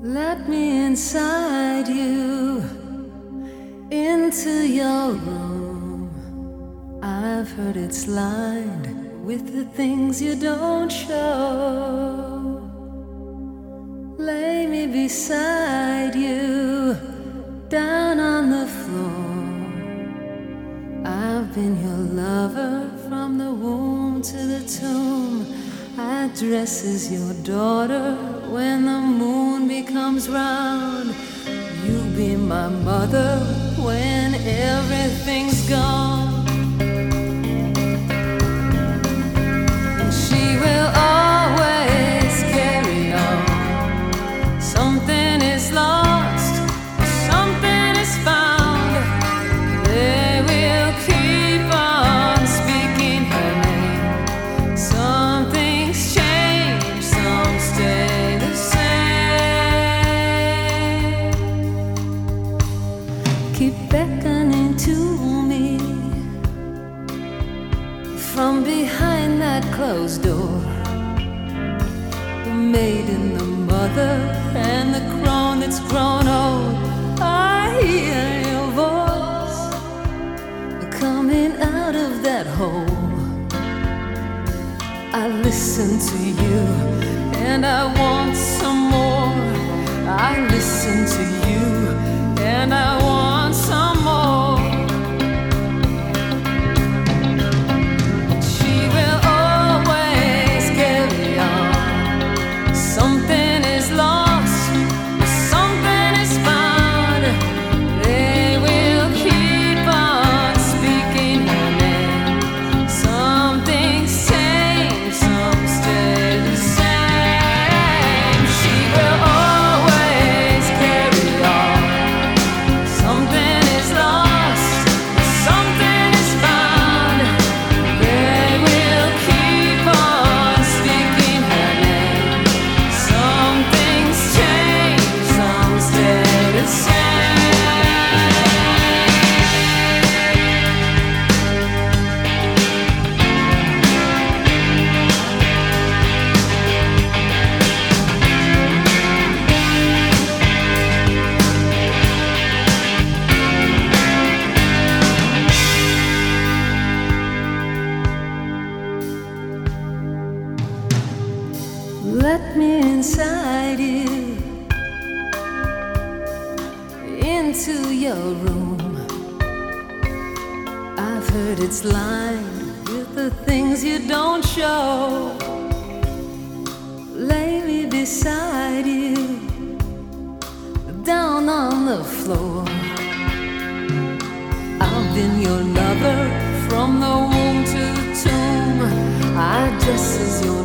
Let me inside you, into your room. I've heard it's lined with the things you don't show. Lay me beside you, down on the floor. I've been your lover from the womb to the tomb. I dress as your daughter when the moon becomes round. You be my mother when everything's gone. And she will always carry on. Something is lost, something is found. They will keep on speaking her name. Something's changed, some stay the same. Keep beckoning to me from behind that closed door. The maiden, the mother, and the crone that's grown old. I hear your voice coming out of that hole. I listen to you and I want some more. I listen to you and I want some more. She will always carry on. Something is lost, something is found. They will keep on speaking her name. Something's changed, some stay the same. She will always carry on. Something is lost, something is found. They will keep on speaking her name. Something's changed, some stay the same. Let me inside you, into your room. I've heard it's lined with the things you don't show. Lay me beside you, down on the floor. I've been your lover from the womb to the tomb. I dress as your